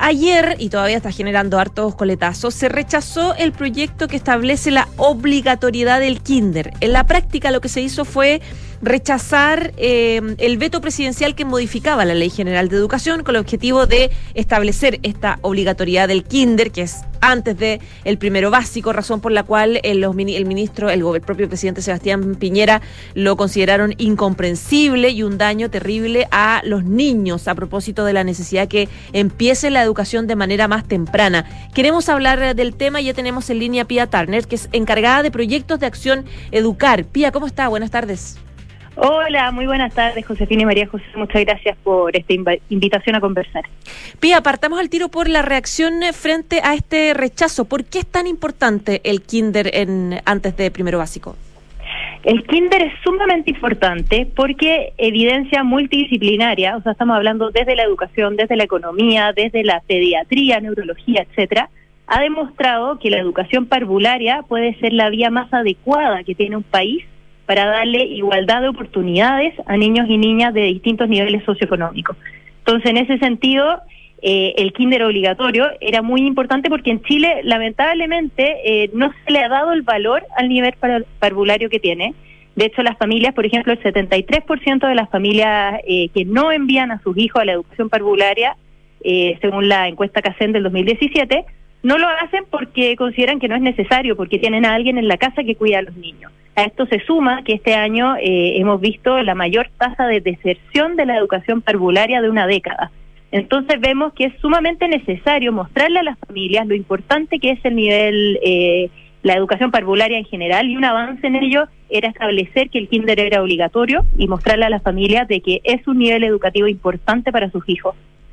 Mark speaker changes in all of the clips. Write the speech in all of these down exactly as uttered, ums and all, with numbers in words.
Speaker 1: Ayer, y todavía está generando hartos coletazos, se rechazó el proyecto que establece la obligatoriedad del kinder. En la práctica lo que se hizo fue rechazar eh, el veto presidencial que modificaba la Ley General de Educación con el objetivo de establecer esta obligatoriedad del kinder, que es antes de el primero básico, razón por la cual el, los, el ministro, el, el propio presidente Sebastián Piñera lo consideraron incomprensible y un daño terrible a los niños a propósito de la necesidad que empiece la educación de manera más temprana. Queremos hablar del tema y ya tenemos en línea a Pía Turner, que es encargada de proyectos de acción Educar. Pía, ¿cómo está? Buenas tardes.
Speaker 2: Hola, muy buenas tardes, Josefina y María José. Muchas gracias por esta inv- invitación a conversar.
Speaker 1: Pía, partamos al tiro por la reacción frente a este rechazo. ¿Por qué es tan importante el kinder en, antes de primero básico?
Speaker 2: El kinder es sumamente importante porque evidencia multidisciplinaria, o sea, estamos hablando desde la educación, desde la economía, desde la pediatría, neurología, etcétera, ha demostrado que la educación parvularia puede ser la vía más adecuada que tiene un país para darle igualdad de oportunidades a niños y niñas de distintos niveles socioeconómicos. Entonces, en ese sentido, eh, el kinder obligatorio era muy importante porque en Chile, lamentablemente, eh, no se le ha dado el valor al nivel par- parvulario que tiene. De hecho, las familias, por ejemplo, el setenta y tres por ciento de las familias eh, que no envían a sus hijos a la educación parvularia, eh, según la encuesta CACEN del dos mil diecisiete, no lo hacen porque consideran que no es necesario, porque tienen a alguien en la casa que cuida a los niños. A esto se suma que este año eh, hemos visto la mayor tasa de deserción de la educación parvularia de una década. Entonces vemos que es sumamente necesario mostrarle a las familias lo importante que es el nivel, eh, la educación parvularia en general, y un avance en ello era establecer que el kinder era obligatorio y mostrarle a las familias de que es un nivel educativo importante para sus hijos.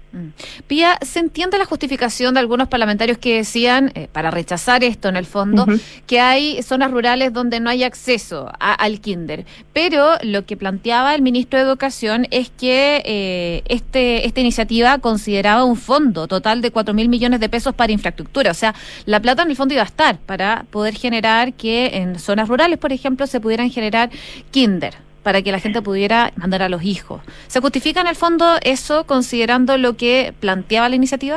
Speaker 3: Pía, ¿se entiende la justificación de algunos parlamentarios que decían, eh, para rechazar esto en el fondo, uh-huh. que hay zonas rurales donde no hay acceso a, al kinder? Pero lo que planteaba el ministro de Educación es que eh, este esta iniciativa consideraba un fondo total de cuatro mil millones de pesos para infraestructura. O sea, la plata en el fondo iba a estar para poder generar que en zonas rurales, por ejemplo, se pudieran generar kinder, para que la gente pudiera mandar a los hijos. ¿Se justifica en el fondo eso considerando lo que planteaba la iniciativa?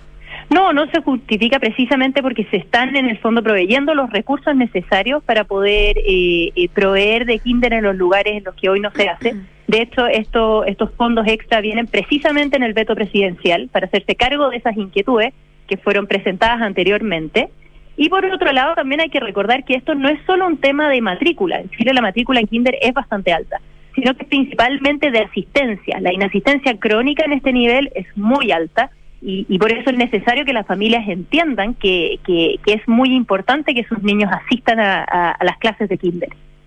Speaker 2: No, no se justifica precisamente porque se están en el fondo proveyendo los recursos necesarios para poder eh, eh, proveer de kinder en los lugares en los que hoy no se hace. De hecho, esto, estos fondos extra vienen precisamente en el veto presidencial para hacerse cargo de esas inquietudes que fueron presentadas anteriormente. Y por otro lado, también hay que recordar que esto no es solo un tema de matrícula. En Chile la matrícula en kinder es bastante alta, sino que principalmente de asistencia. La inasistencia crónica en este nivel es muy alta y, y por eso es necesario que las familias entiendan que, que, que es muy importante que sus niños asistan a, a, a las clases de kinder.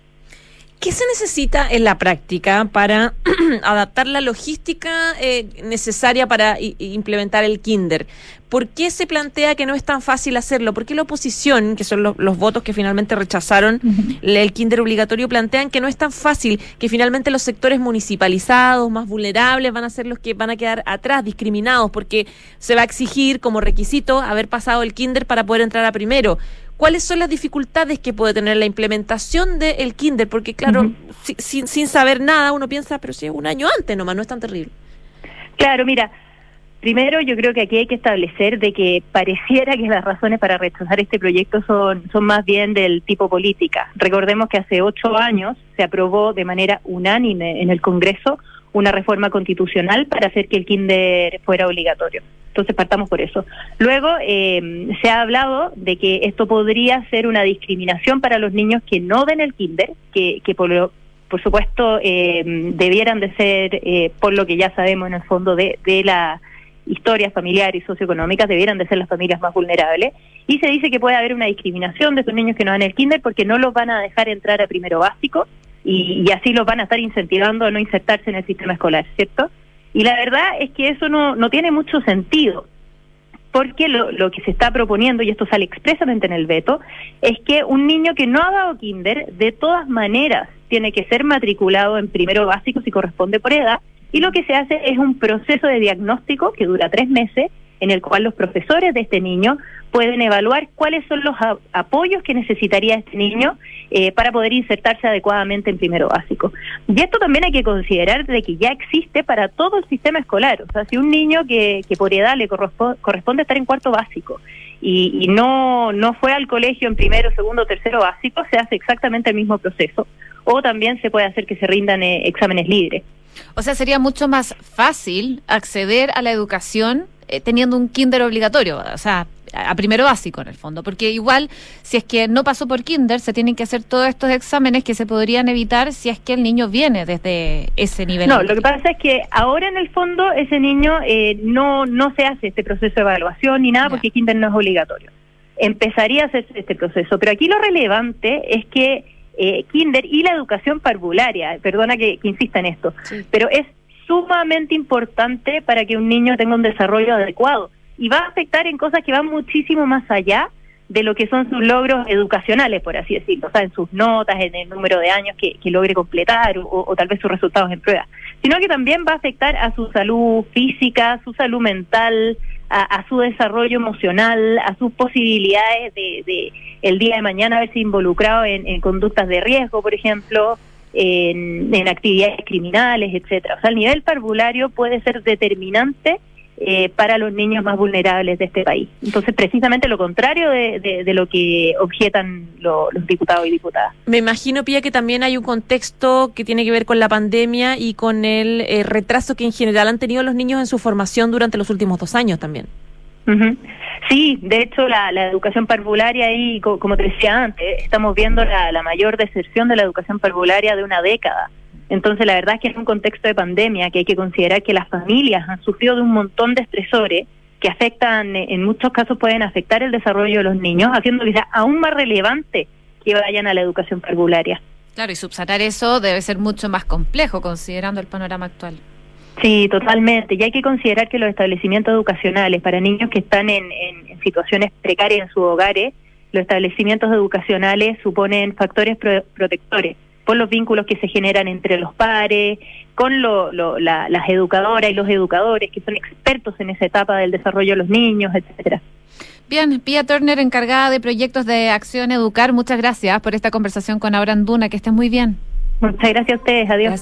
Speaker 1: ¿Qué se necesita en la práctica para adaptar la logística eh, necesaria para i- implementar el kinder? ¿Por qué se plantea que no es tan fácil hacerlo? ¿Por qué la oposición, que son los, los votos que finalmente rechazaron uh-huh. el kinder obligatorio, plantean que no es tan fácil, que finalmente los sectores municipalizados, más vulnerables, van a ser los que van a quedar atrás, discriminados, porque se va a exigir como requisito haber pasado el kinder para poder entrar a primero? ¿Cuáles son las dificultades que puede tener la implementación del kinder? Porque, claro, uh-huh. si, sin, sin saber nada, uno piensa, pero si es un año antes nomás, no es tan terrible.
Speaker 2: Claro, mira, primero yo creo que aquí hay que establecer de que pareciera que las razones para rechazar este proyecto son, son más bien del tipo política. Recordemos que hace ocho años se aprobó de manera unánime en el Congreso una reforma constitucional para hacer que el kinder fuera obligatorio. Entonces partamos por eso. Luego eh, se ha hablado de que esto podría ser una discriminación para los niños que no den el kinder, que, que por, lo, por supuesto eh, debieran de ser, eh, por lo que ya sabemos en el fondo de, de la historia familiar y socioeconómica, debieran de ser las familias más vulnerables. Y se dice que puede haber una discriminación de estos niños que no dan el kinder porque no los van a dejar entrar a primero básico y, y así los van a estar incentivando a no insertarse en el sistema escolar, ¿cierto? Y la verdad es que eso no, no tiene mucho sentido, porque lo, lo que se está proponiendo, y esto sale expresamente en el veto, es que un niño que no ha dado kinder, de todas maneras, tiene que ser matriculado en primero básico si corresponde por edad, y lo que se hace es un proceso de diagnóstico que dura tres meses, en el cual los profesores de este niño pueden evaluar cuáles son los a- apoyos que necesitaría este niño eh, para poder insertarse adecuadamente en primero básico. Y esto también hay que considerar de que ya existe para todo el sistema escolar. O sea, si un niño que, que por edad le corresponde, corresponde estar en cuarto básico y, y no, no fue al colegio en primero, segundo, tercero básico, se hace exactamente el mismo proceso. O también se puede hacer que se rindan eh, exámenes libres.
Speaker 3: O sea, sería mucho más fácil acceder a la educación eh, teniendo un kinder obligatorio, o sea, a primero básico en el fondo, porque igual si es que no pasó por kinder, se tienen que hacer todos estos exámenes que se podrían evitar si es que el niño viene desde ese nivel.
Speaker 2: No, lo que pasa es que ahora en el fondo ese niño eh, no, no se hace este proceso de evaluación ni nada, porque kinder no es obligatorio. Empezaría a hacerse este proceso, pero aquí lo relevante es que eh, kinder y la educación parvularia, perdona que, que insista en esto, sí. pero es sumamente importante para que un niño tenga un desarrollo adecuado y va a afectar en cosas que van muchísimo más allá de lo que son sus logros educacionales, por así decirlo, o sea, en sus notas, en el número de años que, que logre completar o, o tal vez sus resultados en pruebas, sino que también va a afectar a su salud física, su salud mental, a, a su desarrollo emocional, a sus posibilidades de, de el día de mañana haberse involucrado en, en conductas de riesgo, por ejemplo, en, en actividades criminales, etcétera. O sea, el nivel parvulario puede ser determinante Eh, para los niños más vulnerables de este país. Entonces, precisamente lo contrario de, de, de lo que objetan lo, los diputados y diputadas.
Speaker 1: Me imagino, Pía, que también hay un contexto que tiene que ver con la pandemia y con el eh, retraso que en general han tenido los niños en su formación durante los últimos dos años también.
Speaker 2: Uh-huh. Sí, de hecho, la, la educación parvularia, ahí, co- como te decía antes, estamos viendo la, la mayor deserción de la educación parvularia de una década. Entonces, la verdad es que en un contexto de pandemia que hay que considerar que las familias han sufrido de un montón de estresores que afectan, en muchos casos pueden afectar el desarrollo de los niños, haciendo que sea aún más relevante que vayan a la educación parvularia.
Speaker 3: Claro, y subsanar eso debe ser mucho más complejo considerando el panorama actual.
Speaker 2: Sí, totalmente. Y hay que considerar que los establecimientos educacionales para niños que están en, en, en situaciones precarias en sus hogares, los establecimientos educacionales suponen factores pro- protectores por los vínculos que se generan entre los pares, con lo, lo, la, las educadoras y los educadores que son expertos en esa etapa del desarrollo de los niños, etcétera.
Speaker 3: Bien, Pía Turner, encargada de proyectos de Acción Educar, muchas gracias por esta conversación con Aura Anduna, que estés muy bien.
Speaker 2: Muchas gracias a ustedes, adiós.
Speaker 3: Gracias.